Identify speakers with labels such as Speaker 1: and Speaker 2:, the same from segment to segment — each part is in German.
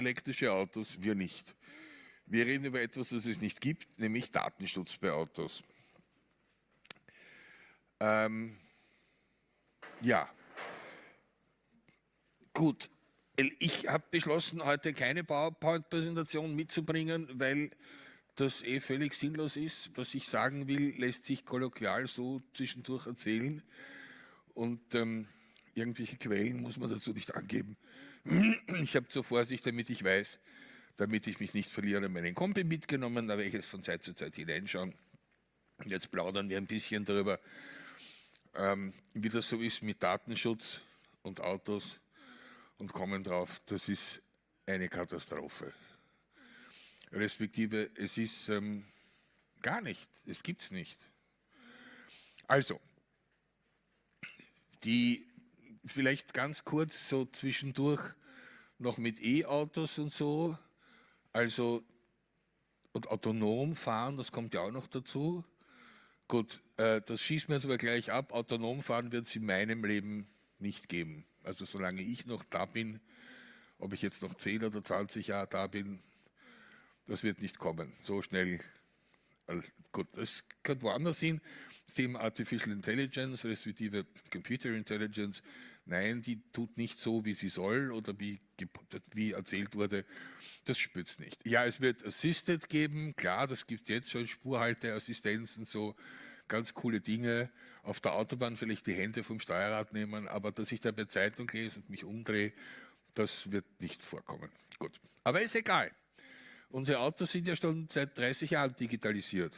Speaker 1: elektrische Autos, wir nicht. Wir reden über etwas, das es nicht gibt, nämlich Datenschutz bei Autos. Ja, gut. Ich habe beschlossen, heute keine PowerPoint-Präsentation mitzubringen, weil das völlig sinnlos ist. Was ich sagen will, lässt sich kolloquial so zwischendurch erzählen. Und irgendwelche Quellen muss man dazu nicht angeben. Ich habe zur Vorsicht, damit ich weiß, damit ich mich nicht verliere, meinen Kompi mitgenommen, da werde ich jetzt von Zeit zu Zeit hineinschauen. Jetzt plaudern wir ein bisschen darüber, wie das so ist mit Datenschutz und Autos und kommen drauf, das ist eine Katastrophe. Respektive, es ist gar nicht, es gibt es nicht. Also, vielleicht ganz kurz so zwischendurch noch mit E-Autos und so, also und autonom fahren, das kommt ja auch noch dazu. Gut, das schießt mir jetzt aber gleich ab, autonom fahren wird es in meinem Leben nicht geben. Also solange ich noch da bin, ob ich jetzt noch 10 oder 20 Jahre da bin, das wird nicht kommen, so schnell. Gut, das könnte woanders hin. Das Thema Artificial Intelligence, respektive Computer Intelligence, nein, die tut nicht so, wie sie soll oder wie erzählt wurde, das spürt nicht. Ja, es wird Assisted geben, klar, das gibt es jetzt schon, Spurhalteassistenz und so, ganz coole Dinge. Auf der Autobahn vielleicht die Hände vom Steuerrad nehmen, aber dass ich da bei Zeitung lese und mich umdrehe, das wird nicht vorkommen. Gut, aber ist egal. Unsere Autos sind ja schon seit 30 Jahren digitalisiert.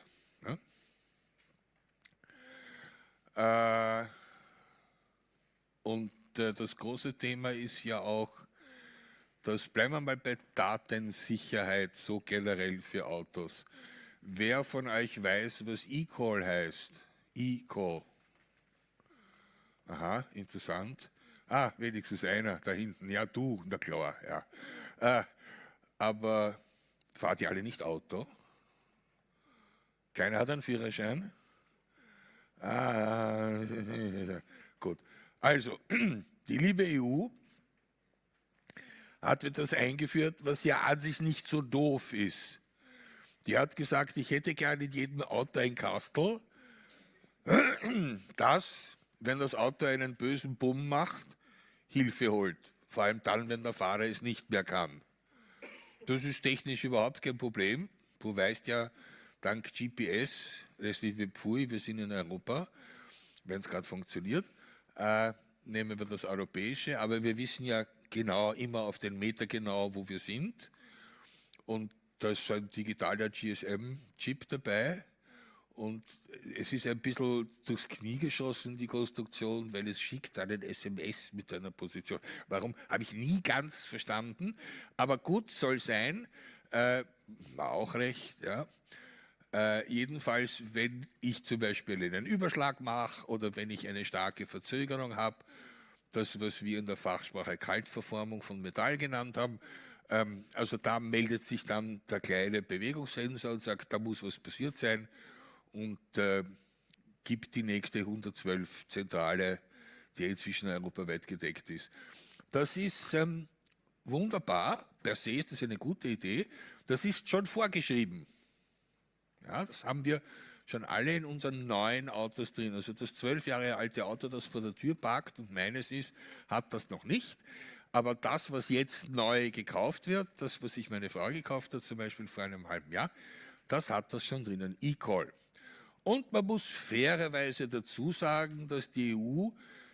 Speaker 1: Ja? Und das große Thema ist ja auch, bleiben wir mal bei Datensicherheit so generell für Autos. Wer von euch weiß, was eCall heißt? eCall. Aha, interessant. Ah, wenigstens einer da hinten. Ja, du, na klar, ja. Aber fahrt ihr alle nicht Auto? Keiner hat einen Führerschein? Ah, gut. Also, die liebe EU hat etwas eingeführt, was ja an sich nicht so doof ist. Die hat gesagt, ich hätte gerne in jedem Auto ein Kastel, das, wenn das Auto einen bösen Bumm macht, Hilfe holt. Vor allem dann, wenn der Fahrer es nicht mehr kann. Das ist technisch überhaupt kein Problem. Du weißt ja, dank GPS, respektive Pfui, wir sind in Europa, wenn es gerade funktioniert, nehmen wir das Europäische, aber wir wissen ja genau, immer auf den Meter genau, wo wir sind. Und da ist so ein digitaler GSM-Chip dabei. Und es ist ein bisschen durchs Knie geschossen, die Konstruktion, weil es schickt einen SMS mit einer Position. Warum, habe ich nie ganz verstanden. Aber gut, soll sein. War auch recht, ja. Jedenfalls, wenn ich zum Beispiel einen Überschlag mache oder wenn ich eine starke Verzögerung habe, das, was wir in der Fachsprache Kaltverformung von Metall genannt haben, also da meldet sich dann der kleine Bewegungssensor und sagt, da muss was passiert sein und gibt die nächste 112 Zentrale, die inzwischen europaweit gedeckt ist. Das ist wunderbar, per se ist das eine gute Idee, das ist schon vorgeschrieben. Ja, das haben wir schon alle in unseren neuen Autos drin. Also das 12 Jahre alte Auto, das vor der Tür parkt und meines ist, hat das noch nicht. Aber das, was jetzt neu gekauft wird, das, was sich meine Frau gekauft hat, zum Beispiel vor einem halben Jahr, das hat das schon drinnen, eCall. Und man muss fairerweise dazu sagen, dass die EU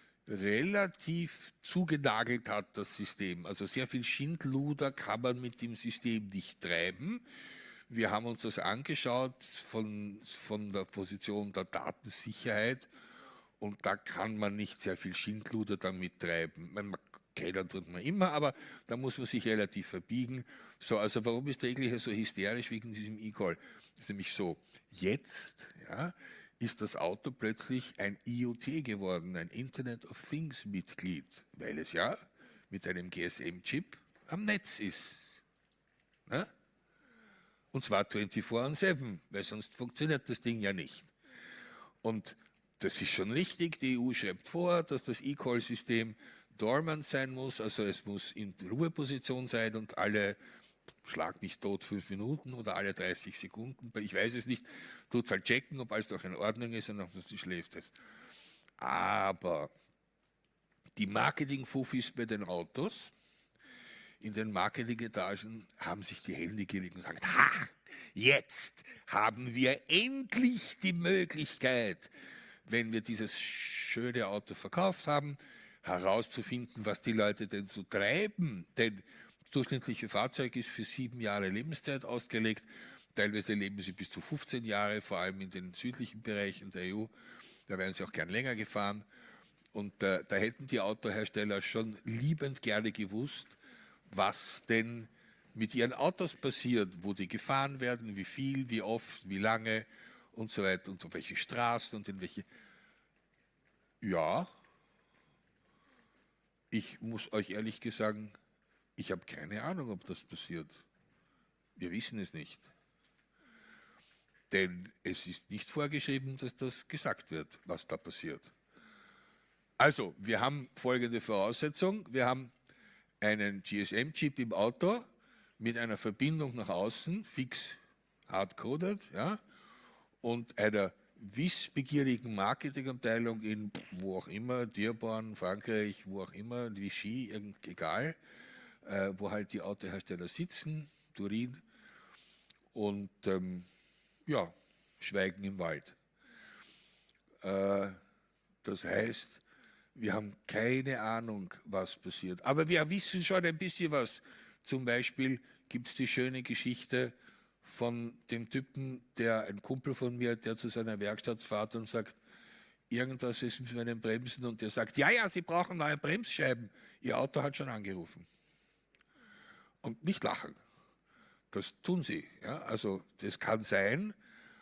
Speaker 1: relativ zugenagelt hat, das System. Also sehr viel Schindluder kann man mit dem System nicht treiben. Wir haben uns das angeschaut von der Position der Datensicherheit und da kann man nicht sehr viel Schindluder damit treiben. Man kennen tut man immer, aber da muss man sich relativ verbiegen. So, also warum ist der Englische so hysterisch wegen diesem eCall? Das ist nämlich so, jetzt ist das Auto plötzlich ein IoT geworden, ein Internet of Things Mitglied, weil es ja mit einem GSM-Chip am Netz ist. Ja? Und zwar 24/7, weil sonst funktioniert das Ding ja nicht. Und das ist schon richtig, die EU schreibt vor, dass das eCall-System dormant sein muss, also es muss in Ruheposition sein und alle, schlag mich tot, 5 Minuten oder alle 30 Sekunden, ich weiß es nicht, tut es halt checken, ob alles noch in Ordnung ist und dann schläft es. Aber die Marketing-Fufis bei den Autos, in den Marketing-Etagen haben sich die Hände gelegt und gesagt, ha, jetzt haben wir endlich die Möglichkeit, wenn wir dieses schöne Auto verkauft haben, herauszufinden, was die Leute denn so treiben. Denn das durchschnittliche Fahrzeug ist für 7 Jahre Lebenszeit ausgelegt. Teilweise leben sie bis zu 15 Jahre, vor allem in den südlichen Bereichen der EU. Da werden sie auch gern länger gefahren. Und da hätten die Autohersteller schon liebend gerne gewusst, was denn mit ihren Autos passiert, wo die gefahren werden, wie viel, wie oft, wie lange und so weiter und auf welche Straßen und in welche. Ja, ich muss euch ehrlich sagen, ich habe keine Ahnung, ob das passiert. Wir wissen es nicht. Denn es ist nicht vorgeschrieben, dass das gesagt wird, was da passiert. Also, wir haben folgende Voraussetzung. Wir haben einen GSM-Chip im Auto mit einer Verbindung nach außen, fix hardcoded, ja, und einer wissbegierigen Marketingabteilung in wo auch immer, Dearborn, Frankreich, wo auch immer, Vichy, egal, wo halt die Autohersteller sitzen, Turin, und ja, schweigen im Wald. Das heißt, wir haben keine Ahnung, was passiert. Aber wir wissen schon ein bisschen was. Zum Beispiel gibt es die schöne Geschichte von dem Typen, ein Kumpel von mir, der zu seiner Werkstatt fährt und sagt, irgendwas ist mit meinen Bremsen. Und der sagt, ja, Sie brauchen neue Bremsscheiben. Ihr Auto hat schon angerufen. Und nicht lachen. Das tun sie. Ja? Also das kann sein,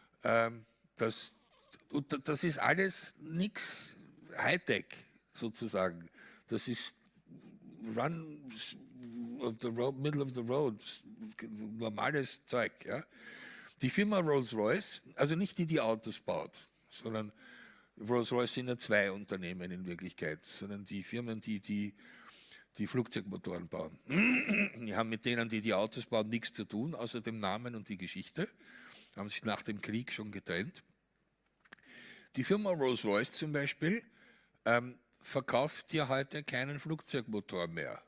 Speaker 1: dass, und das ist alles nichts Hightech sozusagen. Das ist Run of the road, Middle of the Road, normales Zeug. Ja? Die Firma Rolls-Royce, also nicht die Autos baut, sondern Rolls-Royce sind ja 2 Unternehmen in Wirklichkeit, sondern die Firmen, die Flugzeugmotoren bauen. Die haben mit denen, die Autos bauen, nichts zu tun, außer dem Namen und die Geschichte. Haben sich nach dem Krieg schon getrennt. Die Firma Rolls-Royce zum Beispiel verkauft ja heute keinen Flugzeugmotor mehr.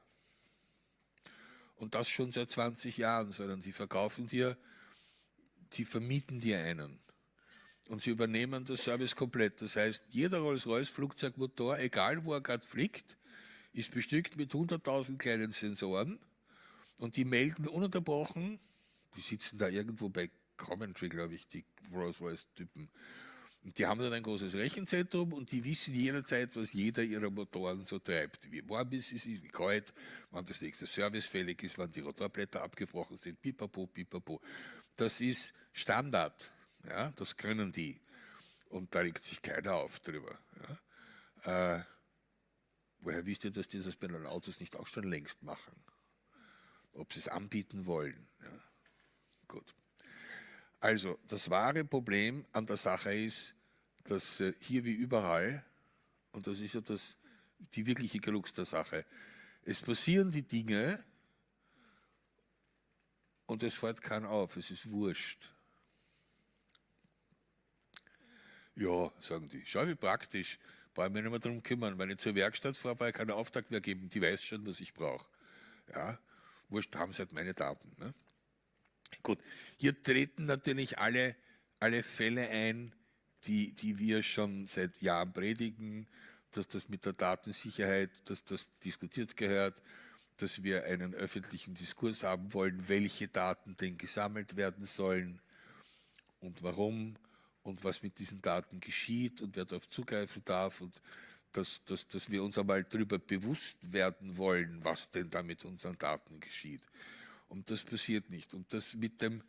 Speaker 1: Und das schon seit 20 Jahren, sondern die verkaufen dir, die vermieten dir einen. Und sie übernehmen das Service komplett. Das heißt, jeder Rolls-Royce Flugzeugmotor, egal wo er gerade fliegt, ist bestückt mit 100.000 kleinen Sensoren und die melden ununterbrochen, die sitzen da irgendwo bei Coventry, glaube ich, die Rolls-Royce-Typen. Und die haben dann ein großes Rechenzentrum und die wissen jederzeit, was jeder ihrer Motoren so treibt. Wie warm ist es, wie kalt, wann das nächste Service fällig ist, wann die Rotorblätter abgebrochen sind, pipapo, pipapo. Das ist Standard, ja, das können die. Und da regt sich keiner auf drüber. Ja. Woher wisst ihr, dass die das bei den Autos nicht auch schon längst machen? Ob sie es anbieten wollen. Ja. Gut. Also, das wahre Problem an der Sache ist, dass hier wie überall, und das ist ja die wirkliche Krux der Sache, es passieren die Dinge und es fällt keiner auf, es ist wurscht. Ja, sagen die, schau wie praktisch, brauche ich mich nicht mehr darum kümmern, wenn ich zur Werkstatt fahre, brauche ich keinen Auftrag mehr geben, die weiß schon, was ich brauche. Ja, wurscht, haben sie halt meine Daten. Ne? Gut, hier treten natürlich alle Fälle ein, die wir schon seit Jahren predigen, dass das mit der Datensicherheit, dass das diskutiert gehört, dass wir einen öffentlichen Diskurs haben wollen, welche Daten denn gesammelt werden sollen und warum und was mit diesen Daten geschieht und wer darauf zugreifen darf und dass wir uns einmal darüber bewusst werden wollen, was denn da mit unseren Daten geschieht. Und das passiert nicht. Und das mit dem,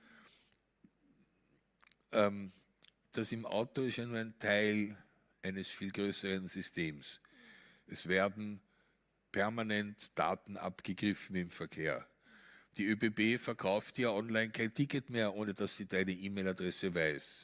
Speaker 1: das im Auto ist ja nur ein Teil eines viel größeren Systems. Es werden permanent Daten abgegriffen im Verkehr. Die ÖBB verkauft ja online kein Ticket mehr, ohne dass sie deine E-Mail-Adresse weiß.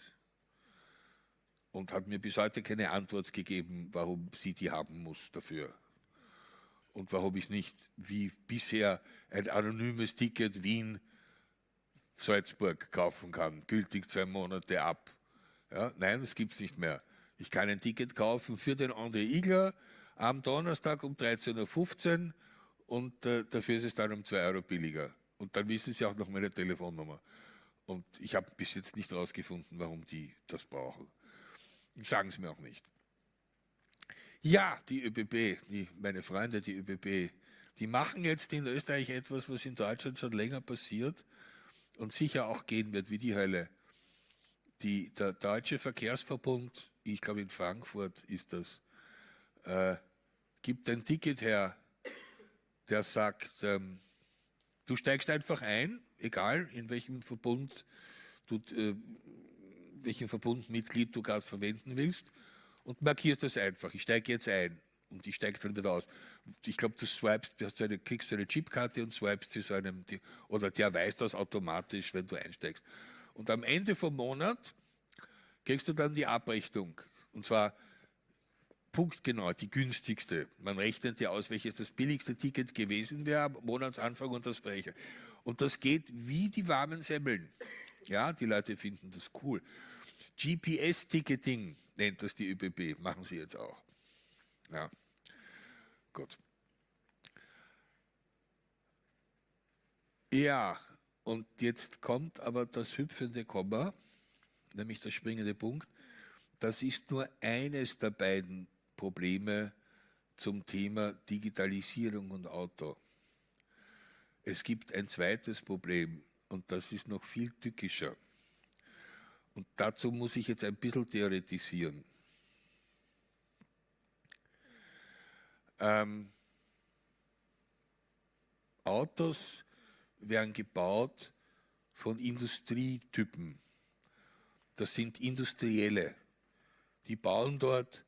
Speaker 1: Und hat mir bis heute keine Antwort gegeben, warum sie die haben muss dafür. Und warum ich nicht wie bisher ein anonymes Ticket Wien-Salzburg kaufen kann, gültig 2 Monate ab. Ja, nein, das gibt es nicht mehr. Ich kann ein Ticket kaufen für den André Igler am Donnerstag um 13:15 Uhr und dafür ist es dann um 2 Euro billiger. Und dann wissen Sie auch noch meine Telefonnummer. Und ich habe bis jetzt nicht herausgefunden, warum die das brauchen. Und sagen Sie mir auch nicht. Ja, die ÖBB, meine Freunde, die ÖBB, die machen jetzt in Österreich etwas, was in Deutschland schon länger passiert und sicher auch gehen wird wie die Hölle. Der Deutsche Verkehrsverbund, ich glaube in Frankfurt ist das, gibt ein Ticket her, der sagt, du steigst einfach ein, egal in welchem Verbund welchen Verbundmitglied du gerade verwenden willst, und markierst das einfach. Ich steige jetzt ein und ich steige dann wieder aus. Ich glaube, du swipest, kriegst eine Chipkarte und swipest sie oder der weiß das automatisch, wenn du einsteigst. Und am Ende vom Monat kriegst du dann die Abrechnung. Und zwar punktgenau, die günstigste. Man rechnet ja aus, welches das billigste Ticket gewesen wäre am Monatsanfang und das Freche. Und das geht wie die warmen Semmeln. Ja, die Leute finden das cool. GPS-Ticketing nennt das die ÖBB, machen sie jetzt auch. Ja, gut. Ja, und jetzt kommt aber das hüpfende Komma, nämlich der springende Punkt. Das ist nur eines der beiden Probleme zum Thema Digitalisierung und Auto. Es gibt ein zweites Problem und das ist noch viel tückischer. Und dazu muss ich jetzt ein bisschen theoretisieren. Autos werden gebaut von Industrietypen. Das sind Industrielle. Die bauen dort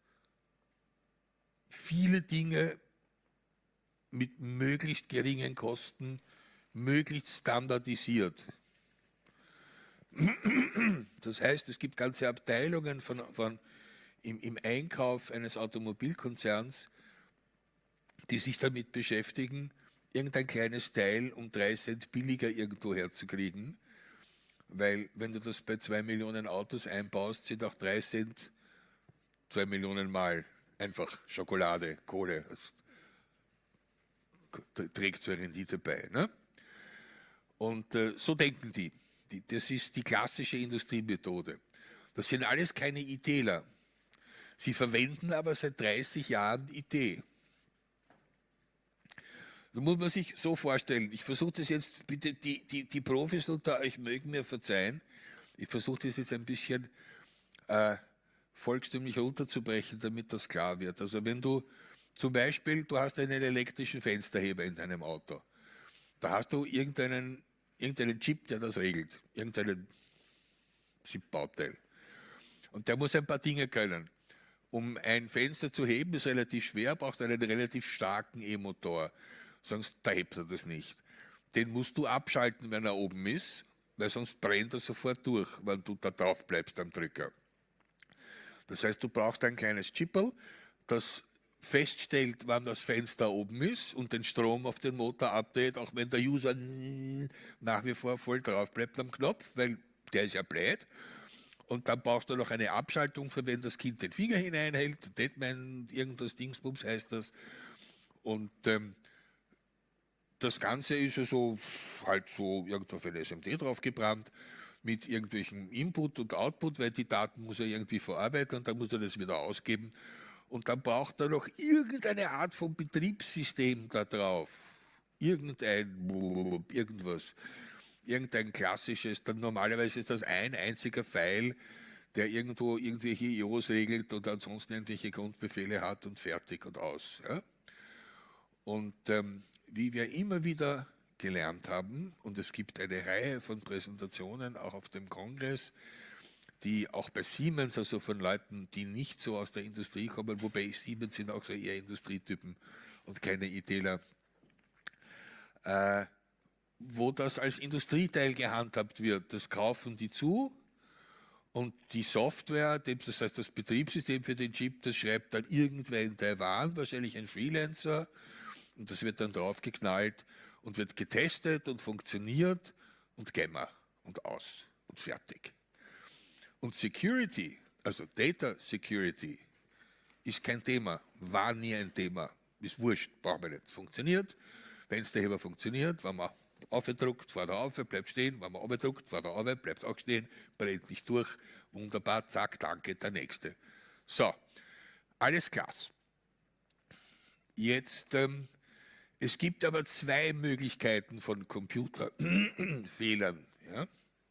Speaker 1: viele Dinge mit möglichst geringen Kosten, möglichst standardisiert. Das heißt, es gibt ganze Abteilungen im Einkauf eines Automobilkonzerns, die sich damit beschäftigen, irgendein kleines Teil um 3 Cent billiger irgendwo herzukriegen, weil wenn du das bei 2 Millionen Autos einbaust, sind auch 3 Cent 2 Millionen Mal einfach Schokolade, Kohle. Das trägt zur Rendite bei. Ne? Und so denken die. Das ist die klassische Industriemethode. Das sind alles keine ITler. Sie verwenden aber seit 30 Jahren IT. Da muss man sich so vorstellen, ich versuche das jetzt, bitte die Profis unter euch mögen mir verzeihen, ich versuche das jetzt ein bisschen volkstümlich runterzubrechen, damit das klar wird. Also wenn du zum Beispiel, du hast einen elektrischen Fensterheber in deinem Auto, da hast du irgendeinen Chip, der das regelt, irgendeinen Chip-Bauteil. Und der muss ein paar Dinge können. Um ein Fenster zu heben, ist relativ schwer, braucht einen relativ starken E-Motor, sonst da hebt er das nicht. Den musst du abschalten, wenn er oben ist, weil sonst brennt er sofort durch, wenn du da drauf bleibst am Drücker. Das heißt, du brauchst ein kleines Chipperl, das feststellt, wann das Fenster oben ist und den Strom auf den Motor abdreht, auch wenn der User nach wie vor voll drauf bleibt am Knopf, weil der ist ja blöd. Und dann brauchst du noch eine Abschaltung, für wenn das Kind den Finger hineinhält, Deadman, irgendwas Dingsbums heißt das. Und das Ganze ist ja so, halt so irgendwo auf ein SMD draufgebrannt, mit irgendwelchen Input und Output, weil die Daten muss er irgendwie verarbeiten und dann muss er das wieder ausgeben. Und dann braucht er noch irgendeine Art von Betriebssystem da drauf. Irgendwas. Irgendein klassisches, dann normalerweise ist das ein einziger Pfeil, der irgendwo irgendwelche IOs regelt und ansonsten irgendwelche Grundbefehle hat und fertig und aus. Ja? Und wie wir immer wieder gelernt haben, und es gibt eine Reihe von Präsentationen auch auf dem Kongress, die auch bei Siemens, also von Leuten, die nicht so aus der Industrie kommen, wobei Siemens sind auch so eher Industrietypen und keine ITler, wo das als Industrieteil gehandhabt wird. Das kaufen die zu und die Software, das heißt das Betriebssystem für den Chip, das schreibt dann irgendwer in Taiwan, wahrscheinlich ein Freelancer, und das wird dann draufgeknallt und wird getestet und funktioniert und gehen wir und aus und fertig. Und Security, also Data Security, ist kein Thema, war nie ein Thema, ist wurscht, brauchen wir nicht, funktioniert. Wenn es der Heber funktioniert, wenn man aufgedruckt, fährt er auf, bleibt stehen, wenn man aufgedruckt, fährt er auf, bleibt auch stehen, brennt nicht durch, wunderbar, zack, danke, der Nächste. So, alles klar. Jetzt, es gibt aber zwei Möglichkeiten von Computerfehlern. Ja?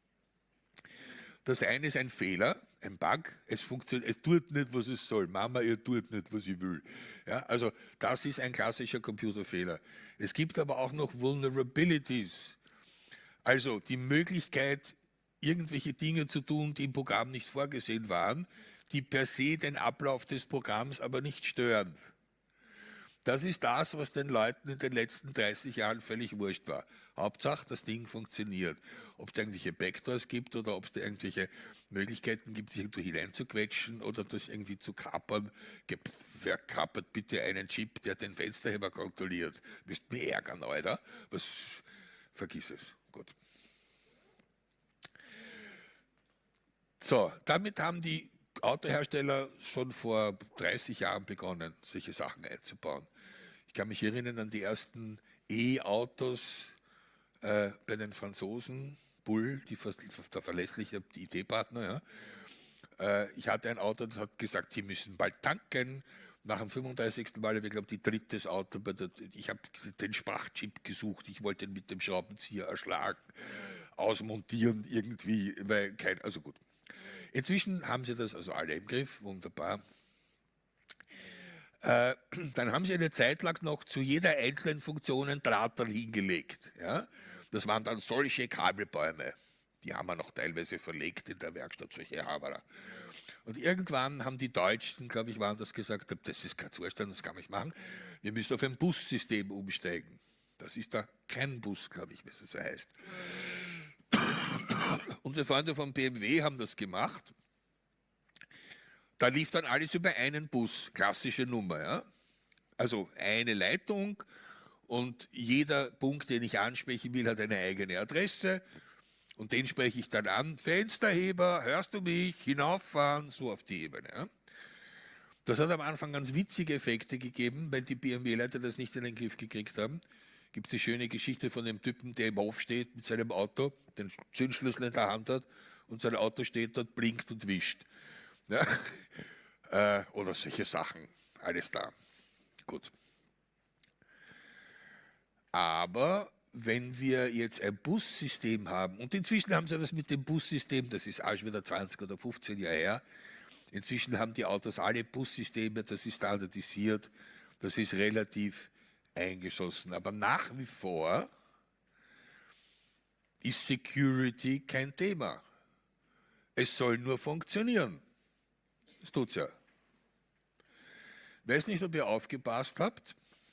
Speaker 1: Das eine ist ein Fehler, ein Bug, es funktioniert, es tut nicht, was es soll. Mama, ihr tut nicht, was ich will. Ja, also das ist ein klassischer Computerfehler. Es gibt aber auch noch Vulnerabilities, also die Möglichkeit, irgendwelche Dinge zu tun, die im Programm nicht vorgesehen waren, die per se den Ablauf des Programms aber nicht stören. Das ist das, was den Leuten in den letzten 30 Jahren völlig wurscht war. Hauptsache, das Ding funktioniert. Ob es irgendwelche Backdoors gibt oder ob es da irgendwelche Möglichkeiten gibt, sich irgendwo hineinzuquetschen oder das irgendwie zu kapern. Wer kapert bitte einen Chip, der den Fensterheber kontrolliert? Müsst mich ärgern, Alter. Vergiss es. Gut. So, damit haben die Autohersteller schon vor 30 Jahren begonnen, solche Sachen einzubauen. Ich kann mich erinnern an die ersten E-Autos bei den Franzosen, Bull, der verlässliche IT-Partner. Ja. Ich hatte ein Auto, das hat gesagt, die müssen bald tanken. Nach dem 35. Mal habe ich, glaube ich, die drittes Auto, ich habe den Sprachchip gesucht, ich wollte ihn mit dem Schraubenzieher erschlagen, ausmontieren irgendwie, also gut. Inzwischen haben sie das also alle im Griff, wunderbar. Dann haben sie eine Zeit lang noch zu jeder einzelnen Funktion ein Drahterl hingelegt. Ja? Das waren dann solche Kabelbäume. Die haben wir noch teilweise verlegt in der Werkstatt, solche Haberer. Und irgendwann haben die Deutschen, glaube ich, waren das gesagt, das ist kein Zustand, das kann man nicht machen. Wir müssen auf ein Bussystem umsteigen. Das ist da kein Bus, glaube ich, wie es so heißt. Unsere Freunde von BMW haben das gemacht. Da lief dann alles über einen Bus, klassische Nummer. Ja? Also eine Leitung und jeder Punkt, den ich ansprechen will, hat eine eigene Adresse und den spreche ich dann an. Fensterheber, hörst du mich? Hinauffahren, so auf die Ebene. Ja? Das hat am Anfang ganz witzige Effekte gegeben, weil die BMW-Leute das nicht in den Griff gekriegt haben. Gibt es die schöne Geschichte von dem Typen, der im Hof steht mit seinem Auto, den Zündschlüssel in der Hand hat und sein Auto steht dort, blinkt und wischt. Ja? Oder solche Sachen, alles da. Gut. Aber wenn wir jetzt ein Bussystem haben, und inzwischen haben sie das mit dem Bussystem, das ist auch schon wieder 20 oder 15 Jahre her, inzwischen haben die Autos alle Bussysteme, das ist standardisiert, das ist relativ eingeschossen. Aber nach wie vor ist Security kein Thema. Es soll nur funktionieren. Das tut es ja. Ich weiß nicht, ob ihr aufgepasst habt.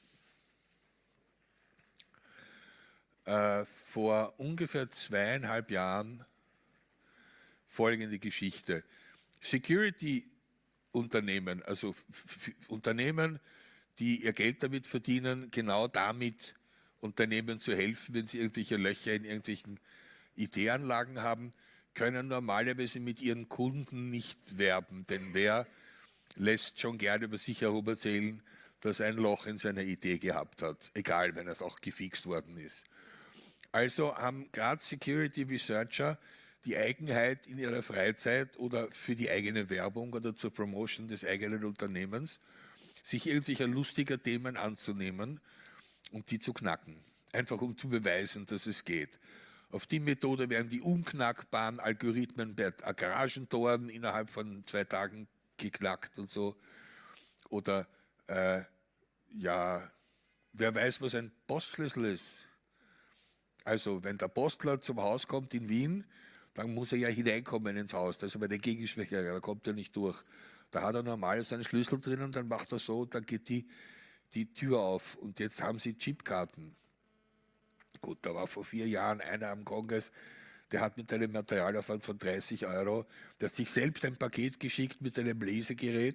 Speaker 1: Vor ungefähr 2,5 Jahren folgende Geschichte. Security-Unternehmen, also Unternehmen, die ihr Geld damit verdienen, genau damit Unternehmen zu helfen, wenn sie irgendwelche Löcher in irgendwelchen IT-Anlagen haben, können normalerweise mit ihren Kunden nicht werben, denn wer lässt schon gerne über sich herum erzählen, dass er ein Loch in seiner Idee gehabt hat, egal wenn es auch gefixt worden ist. Also haben gerade Security Researcher die Eigenheit in ihrer Freizeit oder für die eigene Werbung oder zur Promotion des eigenen Unternehmens, sich irgendwelcher lustiger Themen anzunehmen und die zu knacken. Einfach um zu beweisen, dass es geht. Auf die Methode werden die unknackbaren Algorithmen bei Garagentoren innerhalb von 2 Tagen geknackt und so. Oder, ja, wer weiß, was ein Postschlüssel ist. Also, wenn der Postler zum Haus kommt in Wien, dann muss er ja hineinkommen ins Haus. Das ist aber der Gegenspeicher, da kommt er nicht durch. Da hat er normal seinen Schlüssel drinnen, dann macht er so, dann geht die Tür auf. Und jetzt haben sie Chipkarten. Gut, da war vor 4 Jahren einer am Kongress, der hat mit einem Materialaufwand von 30 €, der hat sich selbst ein Paket geschickt mit einem Lesegerät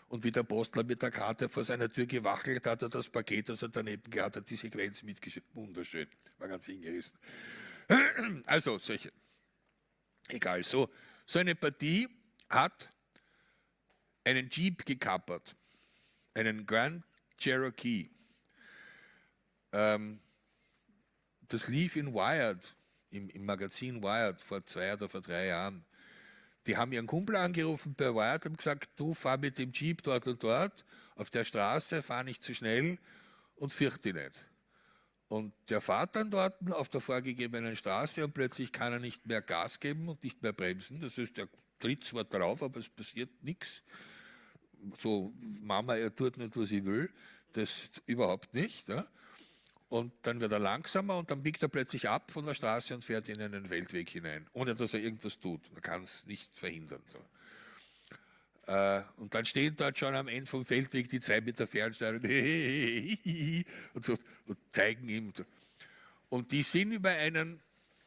Speaker 1: Und wie der Postler mit der Karte vor seiner Tür gewackelt hat, hat das Paket, das er daneben gehabt hat, die Sequenz mitgeschickt. Wunderschön, war ganz hingerissen. Also, solche. Egal, so eine Partie hat einen Jeep gekappert, einen Grand Cherokee. Das lief in Wired, im Magazin Wired vor 2 oder vor 3 Jahren. Die haben ihren Kumpel angerufen bei Wired und gesagt, du fahr mit dem Jeep dort und dort, auf der Straße, fahr nicht zu schnell und fürchte dich nicht. Und der fährt dann dort auf der vorgegebenen Straße und plötzlich kann er nicht mehr Gas geben und nicht mehr bremsen. Das heißt, er tritt zwar drauf, aber es passiert nichts. So, Mama, er tut nicht, was ich will. Das überhaupt nicht. Ja? Und dann wird er langsamer und dann biegt er plötzlich ab von der Straße und fährt in einen Feldweg hinein, ohne dass er irgendwas tut. Er kann es nicht verhindern. So. Und dann stehen dort schon am Ende vom Feldweg die 2 mit der Fernsteuerung und, so, und zeigen ihm. Und die sind über einen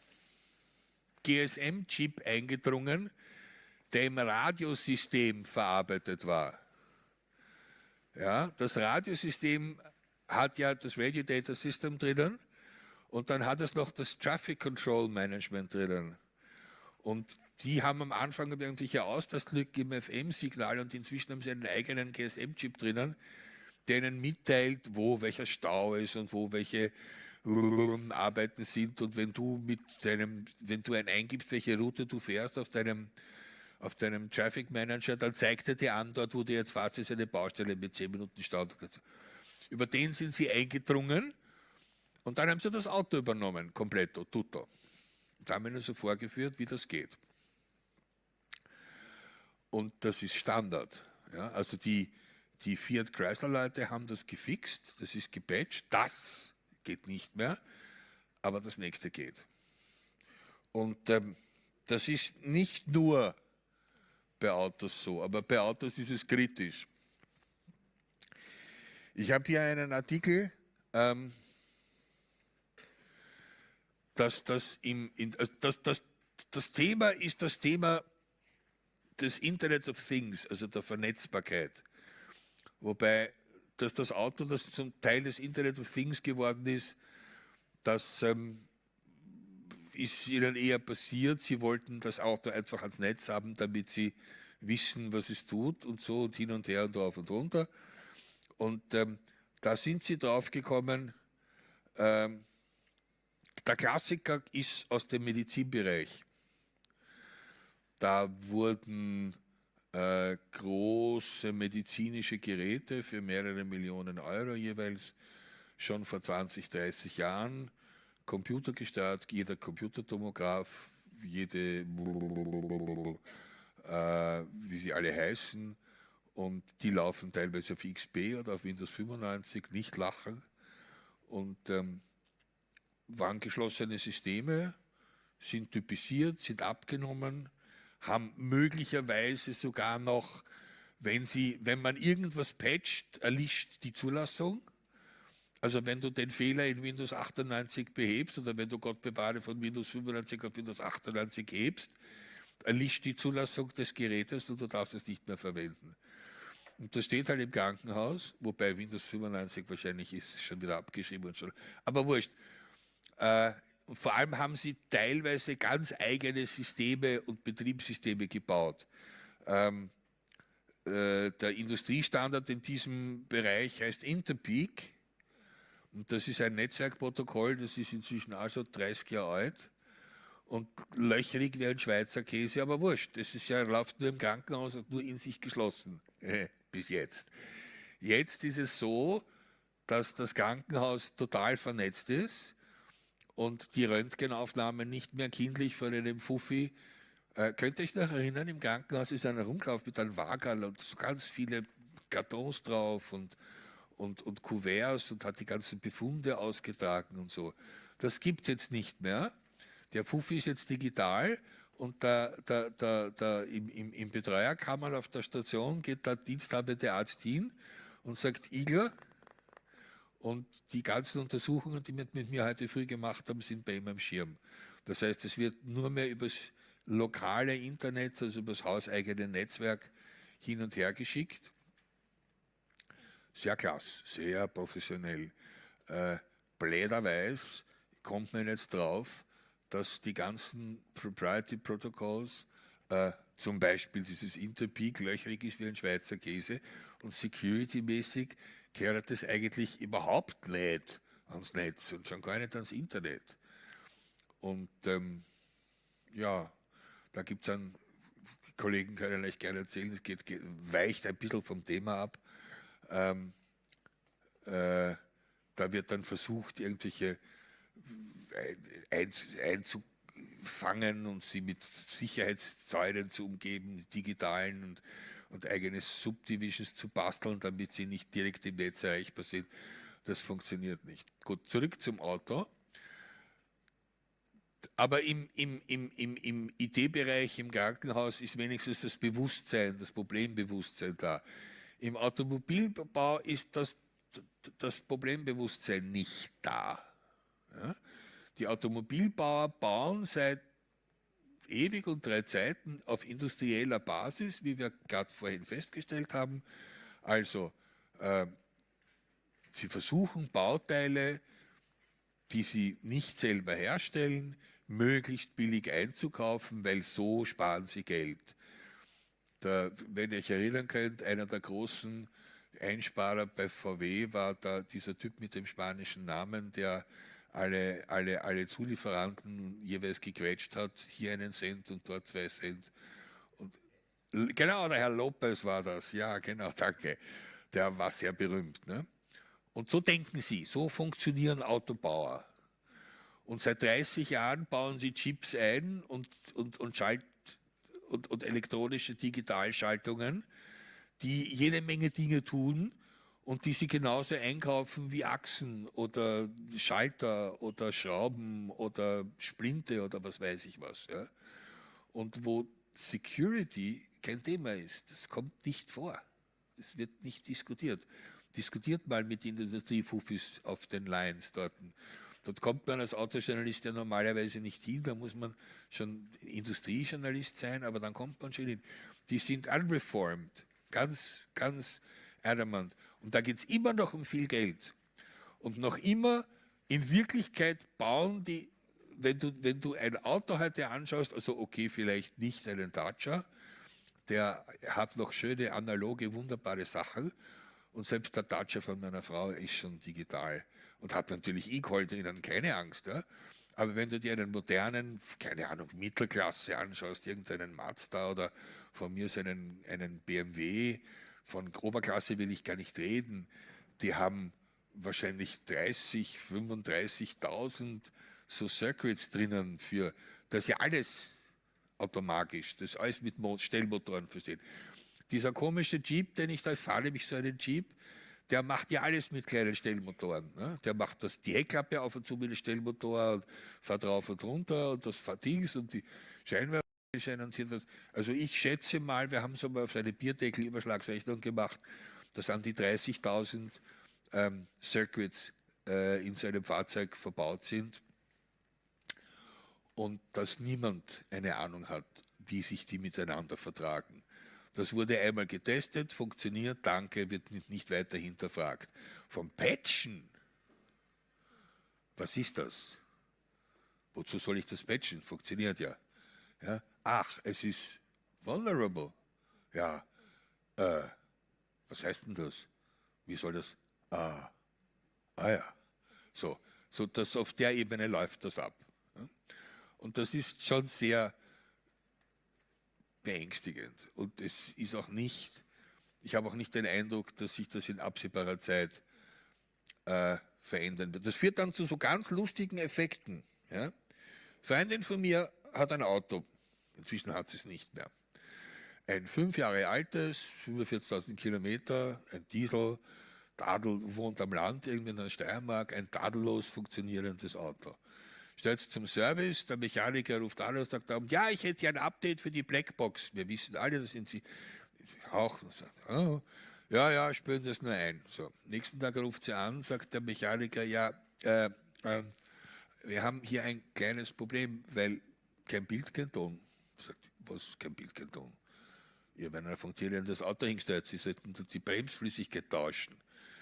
Speaker 1: GSM-Chip eingedrungen, der im Radiosystem verarbeitet war. Ja, das Radiosystem hat ja das Radio Data System drinnen und dann hat es noch das Traffic Control Management drinnen. Und die haben am Anfang irgendwelche Austastlücken im FM-Signal und inzwischen haben sie einen eigenen GSM-Chip drinnen, der ihnen mitteilt, wo welcher Stau ist und wo welche Arbeiten sind. Und wenn du eingibst, welche Route du fährst auf deinem Traffic Manager, dann zeigt er dir an, dort wo du jetzt fährst, ist eine Baustelle mit 10 Minuten Stau. Über den sind sie eingedrungen und dann haben sie das Auto übernommen, komplett, tutto. Da haben wir ihnen so vorgeführt, wie das geht. Und das ist Standard. Ja? Also die Fiat Chrysler-Leute haben das gefixt, das ist gepatcht, das geht nicht mehr, aber das nächste geht. Und das ist nicht nur bei Autos so, aber bei Autos ist es kritisch. Ich habe hier einen Artikel, das Thema ist das Thema des Internet of Things, also der Vernetzbarkeit. Wobei, dass das Auto, das zum Teil des Internet of Things geworden ist, das ist ihnen eher passiert. Sie wollten das Auto einfach ans Netz haben, damit sie wissen, was es tut und so und hin und her und rauf und runter. Und da sind sie drauf gekommen, der Klassiker ist aus dem Medizinbereich. Da wurden große medizinische Geräte für mehrere Millionen Euro jeweils schon vor 20, 30 Jahren computergesteuert, jeder Computertomograph, jede, wie sie alle heißen, und die laufen teilweise auf XP oder auf Windows 95, nicht lachen, und waren geschlossene Systeme, sind typisiert, sind abgenommen, haben möglicherweise sogar noch, wenn man irgendwas patcht, erlischt die Zulassung. Also wenn du den Fehler in Windows 98 behebst oder wenn du, Gott bewahre, von Windows 95 auf Windows 98 hebst, erlischt die Zulassung des Gerätes und du darfst es nicht mehr verwenden. Und das steht halt im Krankenhaus, wobei Windows 95 wahrscheinlich ist schon wieder abgeschrieben und schon. Aber wurscht. Vor allem haben sie teilweise ganz eigene Systeme und Betriebssysteme gebaut. Der Industriestandard in diesem Bereich heißt Interpeak. Und das ist ein Netzwerkprotokoll, das ist inzwischen auch schon 30 Jahre alt. Und löcherig wie ein Schweizer Käse, aber wurscht. Das ist ja, läuft nur im Krankenhaus und nur in sich geschlossen. Bis jetzt. Jetzt ist es so, dass das Krankenhaus total vernetzt ist und die Röntgenaufnahmen nicht mehr kindlich von einem Fuffi. Könnt ihr euch noch erinnern, im Krankenhaus ist einer rumgelaufen mit einem Wagerl und so ganz viele Kartons drauf und Kuverts und hat die ganzen Befunde ausgetragen und so. Das gibt es jetzt nicht mehr. Der Fuffi ist jetzt digital und im Betreuerkammer auf der Station geht der diensthabende Arzt hin und sagt, Igler, und die ganzen Untersuchungen, die wir mit mir heute früh gemacht haben, sind bei ihm am Schirm. Das heißt, es wird nur mehr übers lokale Internet, also übers hauseigene Netzwerk hin und her geschickt. sehr klasse, sehr professionell. Blöderweise kommt man jetzt drauf, dass die ganzen Proprietary Protocols, zum Beispiel dieses Interpeak, löchrig ist wie ein Schweizer Käse und security-mäßig gehört das eigentlich überhaupt nicht ans Netz und schon gar nicht ans Internet. Und ja, da gibt es dann, Kollegen können euch gerne erzählen, es weicht ein bisschen vom Thema ab. Da wird dann versucht, irgendwelche einzufangen und sie mit Sicherheitszäunen zu umgeben, digitalen und eigene Subdivisions zu basteln, damit sie nicht direkt im Netz erreichbar sind. Das funktioniert nicht. Gut, zurück zum Auto. Aber im IT-Bereich, im Krankenhaus ist wenigstens das Bewusstsein, das Problembewusstsein da. Im Automobilbau ist das Problembewusstsein nicht da. Ja? Die Automobilbauer bauen seit ewig und drei Zeiten auf industrieller Basis, wie wir gerade vorhin festgestellt haben. Also sie versuchen Bauteile, die sie nicht selber herstellen, möglichst billig einzukaufen, weil so sparen sie Geld. Wenn ihr euch erinnern könnt, einer der großen Einsparer bei VW war da dieser Typ mit dem spanischen Namen, der alle Zulieferanten jeweils gequetscht hat, hier einen Cent und dort 2 Cent. Und, genau, der Herr Lopez war das, ja genau, danke. Der war sehr berühmt. Ne? Und so denken sie, so funktionieren Autobauer. Und seit 30 Jahren bauen sie Chips ein und elektronische Digitalschaltungen, die jede Menge Dinge tun und die sie genauso einkaufen wie Achsen oder Schalter oder Schrauben oder Splinte oder was weiß ich was. Ja? Und wo Security kein Thema ist, das kommt nicht vor. Das wird nicht diskutiert. Diskutiert mal mit Industriefufis auf den Lines dort. Dort kommt man als Autojournalist ja normalerweise nicht hin, da muss man schon Industriejournalist sein, aber dann kommt man schon hin. Die sind unreformed, ganz adamant. Und da geht es immer noch um viel Geld. Und noch immer, in Wirklichkeit bauen die, wenn du ein Auto heute anschaust, also okay, vielleicht nicht einen Dacia, der hat noch schöne, analoge, wunderbare Sachen. Und selbst der Dacia von meiner Frau ist schon digital und hat natürlich E-Call drinnen, keine Angst. Ja? Aber wenn du dir einen modernen, keine Ahnung, Mittelklasse anschaust, irgendeinen Mazda oder von mir so einen BMW, von Oberklasse will ich gar nicht reden, die haben wahrscheinlich 30, 35.000 so Circuits drinnen für, das ist ja alles automatisch, das ist alles mit Stellmotoren versehen. Dieser komische Jeep, den ich da fahre, nämlich so einen Jeep, der macht ja alles mit kleinen Stellmotoren. Ne? Der macht die Heckklappe auf und zu mit dem Stellmotor und fährt rauf und runter und das Dings und die Scheinwerfer scheinen hier das. Also ich schätze mal, wir haben so mal auf eine Bierdeckel-Überschlagsrechnung gemacht, dass an die 30.000 Circuits in so einem Fahrzeug verbaut sind und dass niemand eine Ahnung hat, wie sich die miteinander vertragen. Das wurde einmal getestet, funktioniert, danke, wird nicht weiter hinterfragt. Vom Patchen, was ist das? Wozu soll ich das patchen? Funktioniert ja. Ja? Ach, es ist vulnerable. Ja, was heißt denn das? Wie soll das? Ja. So dass auf der Ebene läuft das ab. Ja? Und das ist schon sehr beängstigend. Und es ist auch nicht, ich habe auch nicht den Eindruck, dass sich das in absehbarer Zeit verändern wird. Das führt dann zu so ganz lustigen Effekten. Ja? Freundin von mir hat ein Auto, inzwischen hat sie es nicht mehr. Ein 5 Jahre altes, 45.000 Kilometer, ein Diesel, wohnt am Land, irgendwie in der Steiermark, ein tadellos funktionierendes Auto. Stellt zum Service, der Mechaniker ruft an und sagt, ja, ich hätte ja ein Update für die Blackbox. Wir wissen alle, das sind Sie auch. Oh, ja, spüren das nur ein. So, nächsten Tag ruft sie an, sagt der Mechaniker, ja, wir haben hier ein kleines Problem, weil kein Bild, kein Ton. Sagt, was, kein Bild, kein Ton? Ja, wenn ein funktionierendes Auto hingestellt, Sie sollten die Bremsflüssigkeit tauschen.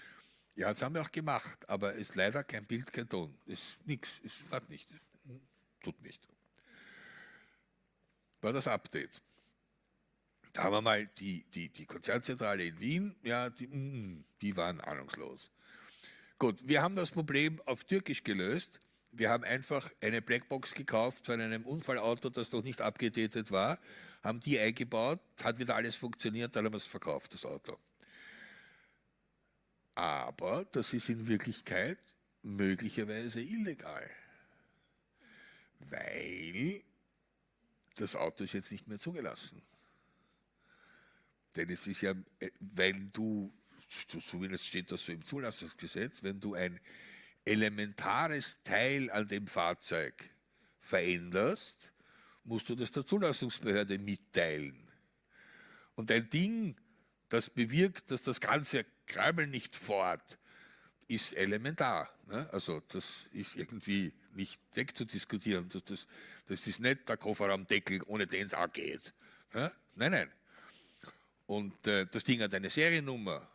Speaker 1: Ja, das haben wir auch gemacht, aber es ist leider kein Bild, kein Ton. Ist nichts, es fährt nicht. Tut nicht. War das Update. Da haben wir mal die Konzernzentrale in Wien, ja, die waren ahnungslos. Gut, wir haben das Problem auf Türkisch gelöst. Wir haben einfach eine Blackbox gekauft von einem Unfallauto, das noch nicht abgedatet war, haben die eingebaut, hat wieder alles funktioniert, dann haben wir es verkauft, das Auto. Aber das ist in Wirklichkeit möglicherweise illegal, weil das Auto ist jetzt nicht mehr zugelassen. Denn es ist ja, wenn du, zumindest steht das so im Zulassungsgesetz, wenn du ein elementares Teil an dem Fahrzeug veränderst, musst du das der Zulassungsbehörde mitteilen. Und ein Ding, das bewirkt, dass das ganze Krümel nicht fährt, ist elementar. Ne? Also das ist irgendwie nicht wegzudiskutieren. Das ist nicht der Kofferraumdeckel, ohne den es auch geht. Ne? Nein, nein. Und das Ding hat eine Seriennummer.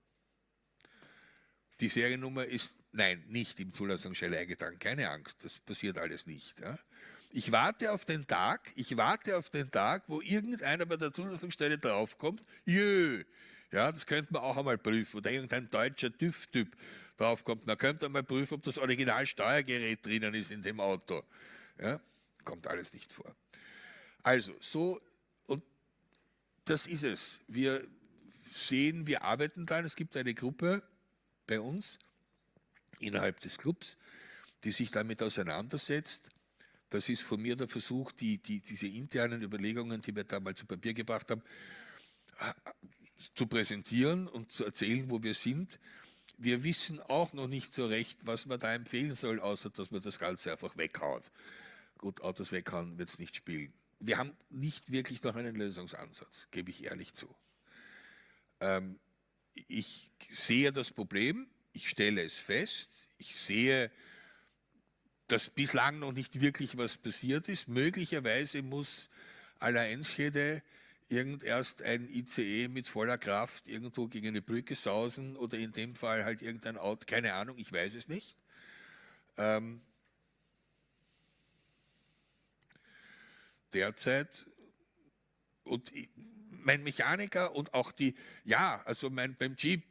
Speaker 1: Die Seriennummer ist, nein, nicht im Zulassungsschein eingetragen. Keine Angst, das passiert alles nicht. Ja? Ich warte auf den Tag, wo irgendeiner bei der Zulassungsstelle draufkommt, ja, das könnte man auch einmal prüfen, oder irgendein deutscher TÜV-Typ draufkommt. Man könnte einmal prüfen, ob das Original-Steuergerät drinnen ist in dem Auto. Ja? Kommt alles nicht vor. Also, so, und das ist es. Wir sehen, wir arbeiten daran. Es gibt eine Gruppe bei uns, innerhalb des Clubs, die sich damit auseinandersetzt. Das ist von mir der Versuch, diese internen Überlegungen, die wir da mal zu Papier gebracht haben, zu präsentieren und zu erzählen, wo wir sind. Wir wissen auch noch nicht so recht, was man da empfehlen soll, außer dass man das Ganze einfach weghaut. Gut, Autos weghauen wird es nicht spielen. Wir haben nicht wirklich noch einen Lösungsansatz, gebe ich ehrlich zu. Ich sehe das Problem, ich stelle es fest, ich sehe, dass bislang noch nicht wirklich was passiert ist. Möglicherweise muss à la Enschede erst ein ICE mit voller Kraft irgendwo gegen eine Brücke sausen oder in dem Fall halt irgendein Auto, keine Ahnung, ich weiß es nicht. Derzeit, und mein Mechaniker und auch beim Jeep,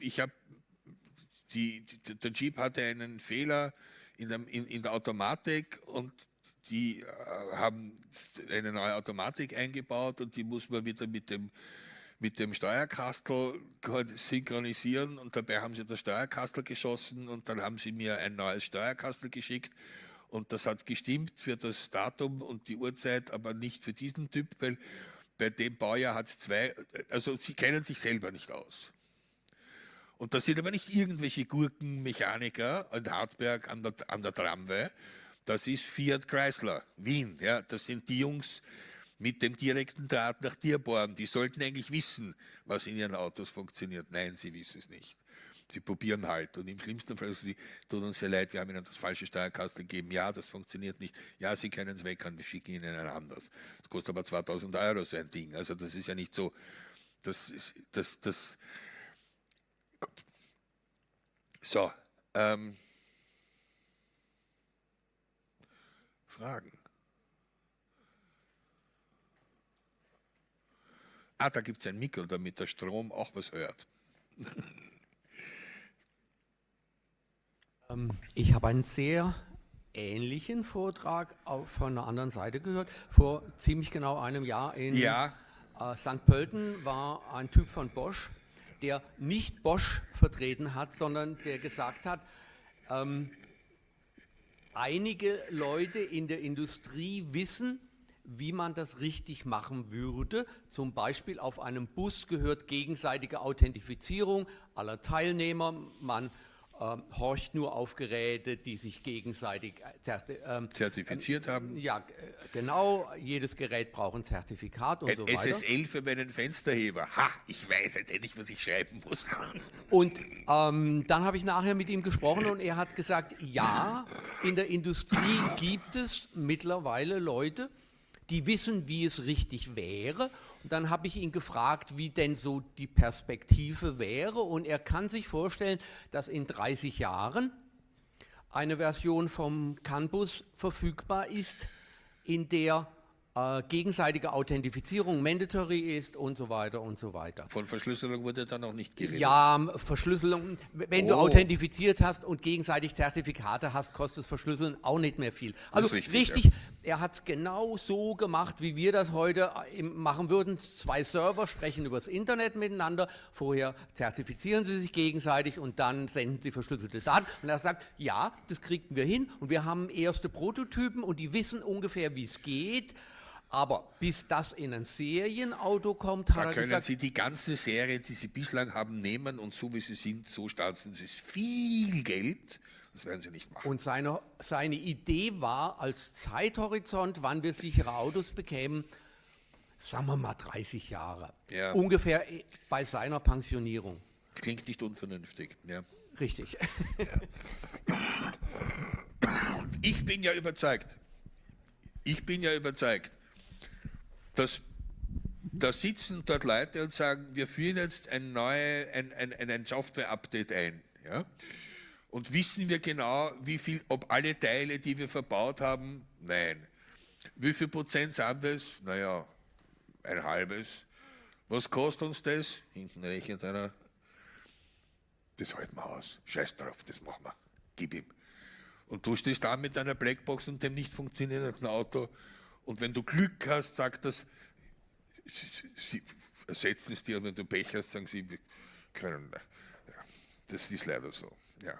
Speaker 1: der Jeep hatte einen Fehler in der Automatik und die haben eine neue Automatik eingebaut und die muss man wieder mit dem Steuerkastel synchronisieren und dabei haben sie das Steuerkastel geschossen und dann haben sie mir ein neues Steuerkastel geschickt und das hat gestimmt für das Datum und die Uhrzeit, aber nicht für diesen Typ, weil bei dem Baujahr hat es also sie kennen sich selber nicht aus. Und das sind aber nicht irgendwelche Gurkenmechaniker in Hartberg an der Tramway. Das ist Fiat Chrysler, Wien. Ja, das sind die Jungs mit dem direkten Draht nach Dearborn. Die sollten eigentlich wissen, was in ihren Autos funktioniert. Nein, sie wissen es nicht. Sie probieren halt. Und im schlimmsten Fall sagen sie, tut uns sehr leid, wir haben Ihnen das falsche Steuerkastel gegeben. Ja, das funktioniert nicht. Ja, Sie können es weghauen, wir schicken Ihnen ein anderes. Das kostet aber 2000 Euro so ein Ding. Also das ist ja nicht so. Gut. So. Fragen. Da gibt es ein Mikro, damit der Strom auch was hört.
Speaker 2: Ich habe einen sehr ähnlichen Vortrag von einer anderen Seite gehört. Vor ziemlich genau einem Jahr in St. Pölten war ein Typ von Bosch, der nicht Bosch vertreten hat, sondern der gesagt hat, einige Leute in der Industrie wissen, wie man das richtig machen würde. Zum Beispiel auf einem Bus gehört gegenseitige Authentifizierung aller Teilnehmer. Man horcht nur auf Geräte, die sich gegenseitig
Speaker 1: zertifiziert haben.
Speaker 2: Ja, genau. Jedes Gerät braucht ein Zertifikat und so weiter.
Speaker 1: SSL für meinen Fensterheber. Ha, ich weiß jetzt endlich, was ich schreiben muss.
Speaker 2: Und dann habe ich nachher mit ihm gesprochen und er hat gesagt, ja, in der Industrie gibt es mittlerweile Leute, die wissen, wie es richtig wäre. Und dann habe ich ihn gefragt, wie denn so die Perspektive wäre. Und er kann sich vorstellen, dass in 30 Jahren eine Version vom CAN-Bus verfügbar ist, in der gegenseitige Authentifizierung mandatory ist und so weiter und so weiter.
Speaker 1: Von Verschlüsselung wurde dann noch nicht geredet.
Speaker 2: Ja, Verschlüsselung, wenn du authentifiziert hast und gegenseitig Zertifikate hast, kostet Verschlüsseln auch nicht mehr viel. Also richtig, ja. Er hat es genau so gemacht, wie wir das heute machen würden. 2 Server sprechen übers Internet miteinander, vorher zertifizieren sie sich gegenseitig und dann senden sie verschlüsselte Daten. Und er sagt, ja, das kriegen wir hin und wir haben erste Prototypen und die wissen ungefähr, wie es geht. Aber bis das in ein Serienauto kommt, hat er gesagt... Da
Speaker 1: können Sie die ganze Serie, die Sie bislang haben, nehmen und so wie sie sind, so starten Sie es. Viel Geld, das werden Sie nicht machen.
Speaker 2: Und seine Idee war als Zeithorizont, wann wir sichere Autos bekämen, sagen wir mal 30 Jahre.
Speaker 1: Ja.
Speaker 2: Ungefähr bei seiner Pensionierung.
Speaker 1: Klingt nicht unvernünftig. Ja.
Speaker 2: Richtig.
Speaker 1: Ich bin ja überzeugt, dass da sitzen dort Leute und sagen, wir führen jetzt ein Software-Update ein. Ja? Und wissen wir genau, wie viel, ob alle Teile, die wir verbaut haben? Nein. Wie viel Prozent sind das? Naja, ein halbes. Was kostet uns das? Hinten rechnet einer. Das halten wir aus. Scheiß drauf, das machen wir. Gib ihm. Und du stehst da mit deiner Blackbox und dem nicht funktionierenden Auto. Und wenn du Glück hast, sagt das, sie ersetzen es dir, und wenn du Pech hast, sagen sie, wir können. Ja, das ist leider so. Ja.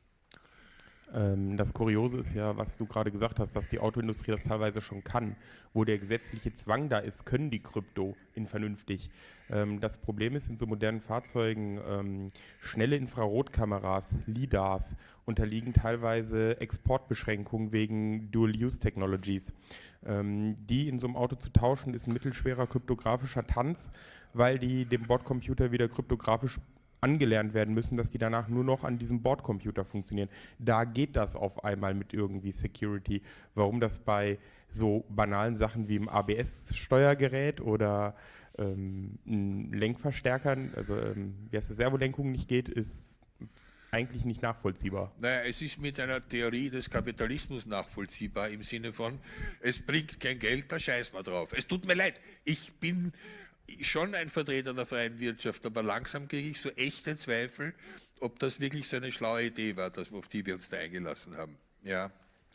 Speaker 3: Das Kuriose ist ja, was du gerade gesagt hast, dass die Autoindustrie das teilweise schon kann. Wo der gesetzliche Zwang da ist, können die Krypto in vernünftig. Das Problem ist in so modernen Fahrzeugen, schnelle Infrarotkameras, LiDARs, unterliegen teilweise Exportbeschränkungen wegen Dual-Use-Technologies. Die in so einem Auto zu tauschen, ist ein mittelschwerer kryptografischer Tanz, weil die dem Bordcomputer wieder kryptografisch angelernt werden müssen, dass die danach nur noch an diesem Bordcomputer funktionieren. Da geht das auf einmal mit irgendwie Security. Warum das bei so banalen Sachen wie im ABS-Steuergerät oder Lenkverstärkern, also wie heißt das, Servolenkung nicht geht, ist eigentlich nicht nachvollziehbar.
Speaker 1: Naja, es ist mit einer Theorie des Kapitalismus nachvollziehbar im Sinne von, es bringt kein Geld, da scheiß mal drauf. Es tut mir leid, ich bin schon ein Vertreter der freien Wirtschaft, aber langsam kriege ich so echte Zweifel, ob das wirklich so eine schlaue Idee war, auf die wir uns da eingelassen haben. Ja.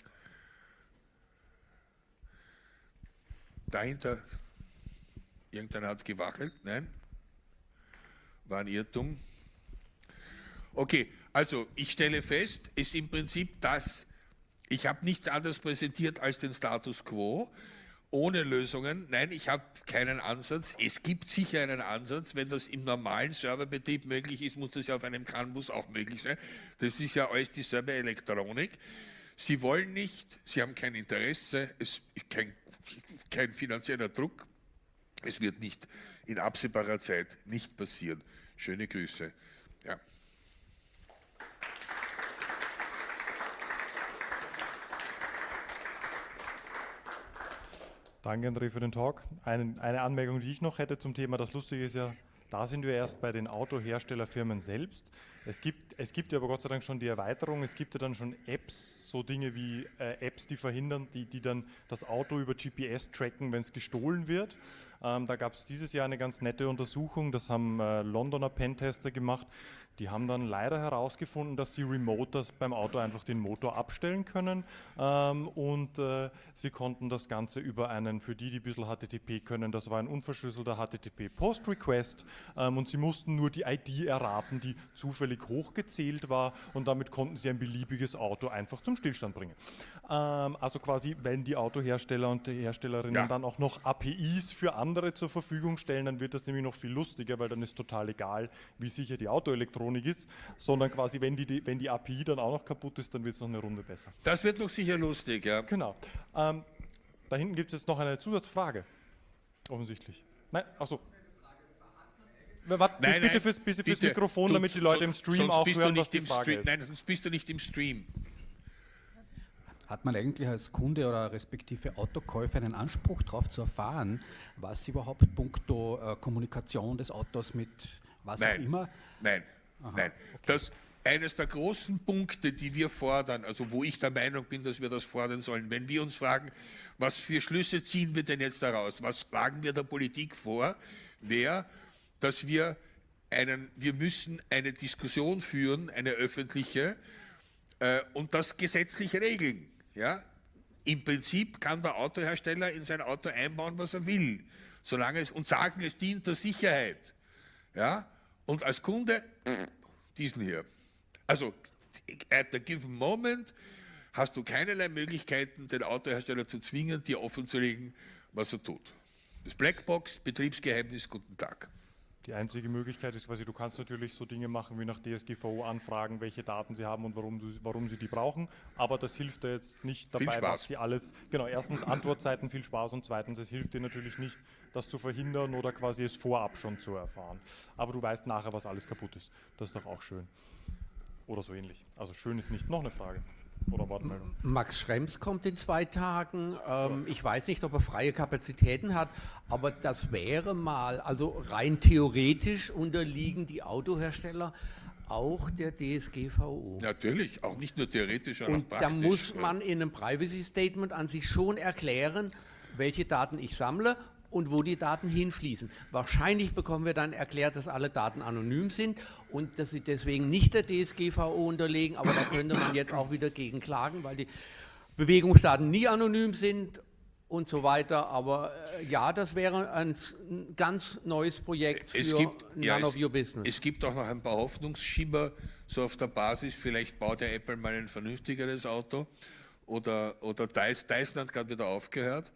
Speaker 1: Dahinter, irgendeiner hat gewachelt, nein? War ein Irrtum. Okay, also ich stelle fest, ist im Prinzip das, ich habe nichts anderes präsentiert als den Status quo, ohne Lösungen. Nein, ich habe keinen Ansatz. Es gibt sicher einen Ansatz. Wenn das im normalen Serverbetrieb möglich ist, muss das ja auf einem CAN-Bus auch möglich sein. Das ist ja alles dieselbe Elektronik. Sie wollen nicht, Sie haben kein Interesse, es ist kein finanzieller Druck. Es wird nicht in absehbarer Zeit nicht passieren. Schöne Grüße. Ja.
Speaker 4: Danke, André, für den Talk. Eine Anmerkung, die ich noch hätte zum Thema, das Lustige ist ja, da sind wir erst bei den Autoherstellerfirmen selbst. Es gibt ja aber Gott sei Dank schon die Erweiterung, es gibt ja dann schon Apps, so Dinge wie Apps, die verhindern, die dann das Auto über GPS tracken, wenn es gestohlen wird. Da gab es dieses Jahr eine ganz nette Untersuchung, das haben Londoner Pentester gemacht. Die haben dann leider herausgefunden, dass sie remote beim Auto einfach den Motor abstellen können und sie konnten das Ganze über einen, für die ein bisschen HTTP können, das war ein unverschlüsselter HTTP-Post-Request und sie mussten nur die ID erraten, die zufällig hochgezählt war und damit konnten sie ein beliebiges Auto einfach zum Stillstand bringen. Also quasi, wenn die Autohersteller und die Herstellerinnen dann auch noch APIs für andere zur Verfügung stellen, dann wird das nämlich noch viel lustiger, weil dann ist total egal, wie sicher die Autoelektronik ist, sondern quasi, wenn die API dann auch noch kaputt ist, dann wird es noch eine Runde besser.
Speaker 1: Das wird noch sicher lustig, ja.
Speaker 4: Genau. Da hinten gibt es jetzt noch eine Zusatzfrage, offensichtlich. Nein, achso. Warte, bitte fürs Mikrofon, damit die Leute im Stream auch hören, was die Frage ist.
Speaker 1: Nein, sonst bist du nicht im Stream.
Speaker 5: Hat man eigentlich als Kunde oder respektive Autokäufer einen Anspruch darauf zu erfahren, was überhaupt puncto Kommunikation des Autos mit was auch immer?
Speaker 1: Nein. Das eines der großen Punkte, die wir fordern, also wo ich der Meinung bin, dass wir das fordern sollen, wenn wir uns fragen, was für Schlüsse ziehen wir denn jetzt daraus, was schlagen wir der Politik vor, wäre, dass wir müssen eine Diskussion führen, eine öffentliche, und das gesetzlich regeln. Ja? Im Prinzip kann der Autohersteller in sein Auto einbauen, was er will, und sagen, es dient der Sicherheit. Ja? Und als Kunde, diesen hier. Also, at a given moment hast du keinerlei Möglichkeiten, den Autohersteller zu zwingen, dir offenzulegen, was er tut. Das Blackbox, Betriebsgeheimnis, guten Tag.
Speaker 4: Die einzige Möglichkeit ist quasi, du kannst natürlich so Dinge machen wie nach DSGVO anfragen, welche Daten sie haben und warum sie die brauchen, aber das hilft dir jetzt nicht dabei, was sie alles, genau, erstens Antwortzeiten, viel Spaß und zweitens, es hilft dir natürlich nicht, das zu verhindern oder quasi es vorab schon zu erfahren. Aber du weißt nachher, was alles kaputt ist. Das ist doch auch schön. Oder so ähnlich. Also schön ist nicht noch eine Frage. Oder Wortmeldung.
Speaker 2: Max Schrems kommt in 2 Tagen. Ich weiß nicht, ob er freie Kapazitäten hat, aber das wäre mal, also rein theoretisch unterliegen die Autohersteller auch der DSGVO.
Speaker 1: Natürlich, auch nicht nur theoretisch, sondern auch
Speaker 2: Und
Speaker 1: praktisch.
Speaker 2: da muss man in einem Privacy Statement an sich schon erklären, welche Daten ich sammle und wo die Daten hinfließen. Wahrscheinlich bekommen wir dann erklärt, dass alle Daten anonym sind und dass sie deswegen nicht der DSGVO unterliegen, aber da könnte man jetzt auch wieder gegen klagen, weil die Bewegungsdaten nie anonym sind und so weiter. Aber ja, das wäre ein ganz neues Projekt für None of Your Business.
Speaker 1: Es gibt auch noch ein paar Hoffnungsschimmer, so auf der Basis, vielleicht baut ja Apple mal ein vernünftigeres Auto oder Dyson hat gerade wieder aufgehört.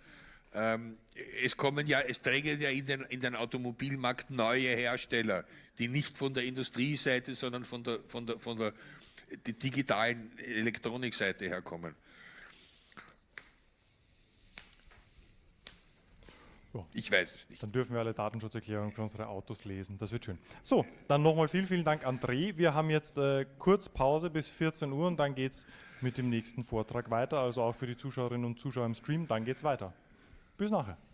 Speaker 1: Es drängen ja in den Automobilmarkt neue Hersteller, die nicht von der Industrieseite, sondern von der digitalen Elektronikseite herkommen.
Speaker 4: Ja.
Speaker 1: Ich weiß es nicht.
Speaker 4: Dann dürfen wir alle Datenschutzerklärungen für unsere Autos lesen. Das wird schön. So, dann nochmal vielen Dank, André. Wir haben jetzt kurz Pause bis 14 Uhr und dann geht es mit dem nächsten Vortrag weiter. Also auch für die Zuschauerinnen und Zuschauer im Stream. Dann geht es weiter. Bis nachher.